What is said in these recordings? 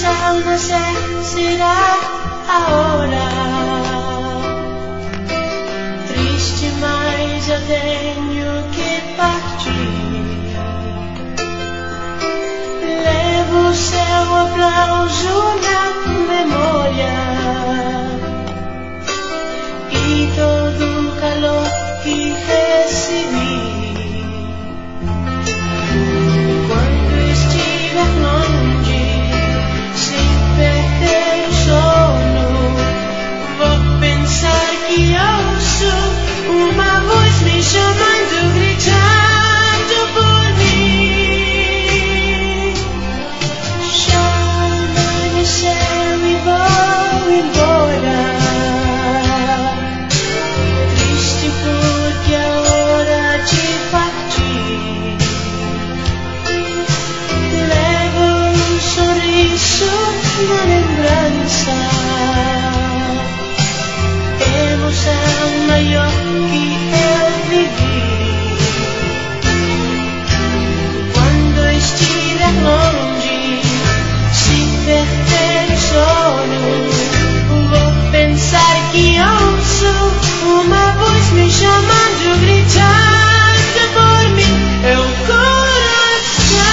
al nacer será ahora. Triste, mas eu tenho que partir. Levo o seu aplauso na memória e todo o calor que recebi. Quando estiver longe, sem perder o sono, vou pensar que ouço uma voz me chamando, gritando por mim. Chama no céu e vou embora. Triste porque é hora de partir. Levo um sorriso na lembrança, emoção maior que eu vivi. Quando estiver longe, se perder o sono, vou pensar que ouço uma voz me chamando, gritando por mim. É o coração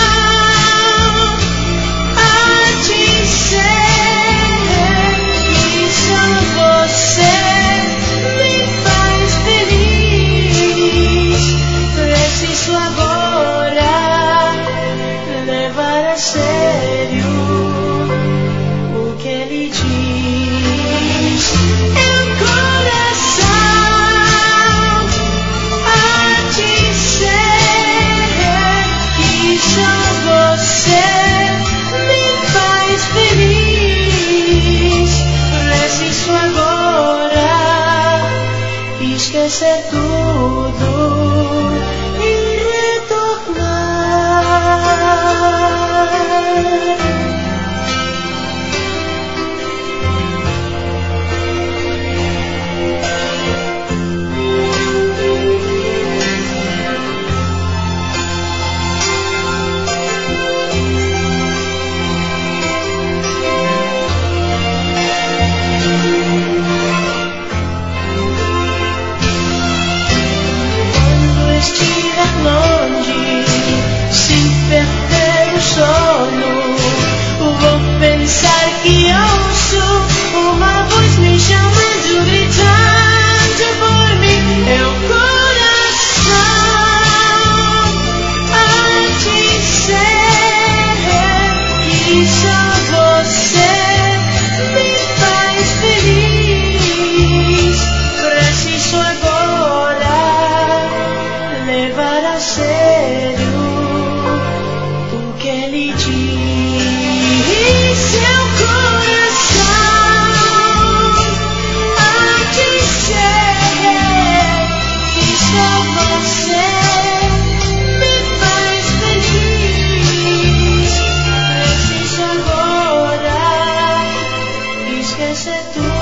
a dizer que só você me faz feliz. Preciso agora levar a sério o que ele diz. É o coração a dizer que só você me faz feliz. Preciso agora esquecer tudo e retornar. Quando estiver longe, sem perder o sono, vou pensar que ouço uma voz me chamando, gritando por mim. É o coração a dizer que só você me faz feliz. Preciso agora levar a sério o que ele diz. Seu coração a dizer que só você me faz feliz. Preciso agora esquecer tudo